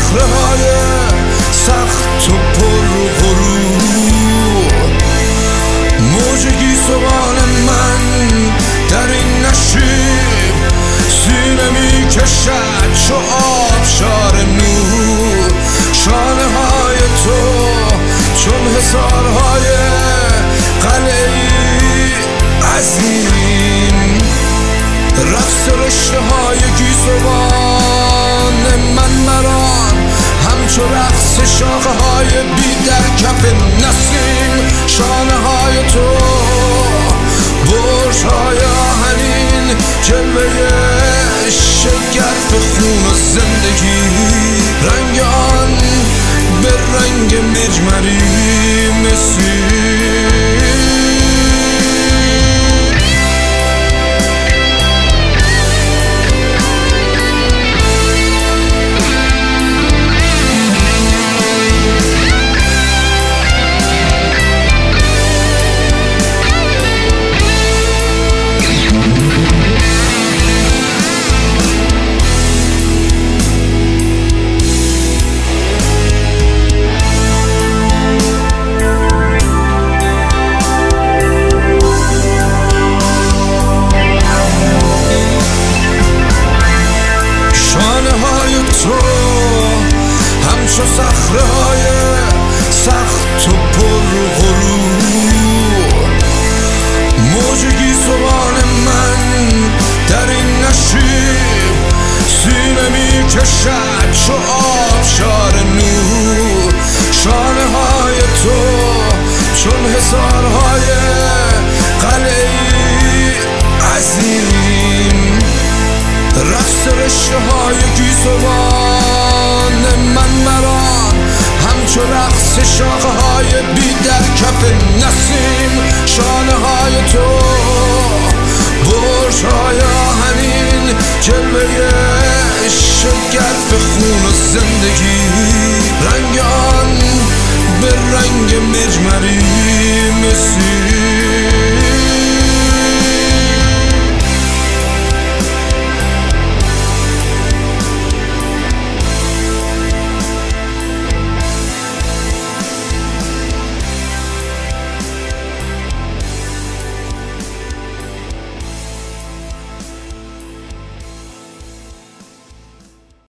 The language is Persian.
صخره‌های سخت و پر غرور، موج گیسوان من در این نشیب سینه می کشد چو آبشار نور. شانه های تو چون حصارهای قلعه‌ای عظیم، رقص رشته های گیسوان من بران همچو رقص شاخه های بی در کف نسیم. شانه های تو برج های آهنین، جلوه شگرف خون و زندگی، رنگ آن به رنگ مجمری مسیح. همچو صخره‌های سخت و پر غرور، موج گیسوان من در این نشیب سینه می کشد چو آبشار نور. شانه های تو چون حصارهای قلعه‌ای عظیم، رقص رشته های گیسوان من بران همچو رقص شاخه های بی در کف نسیم. شانه های تو برج های آهنین، جلوه شگرف خون و زندگی، رنگ آن به رنگ مجمری مسیح.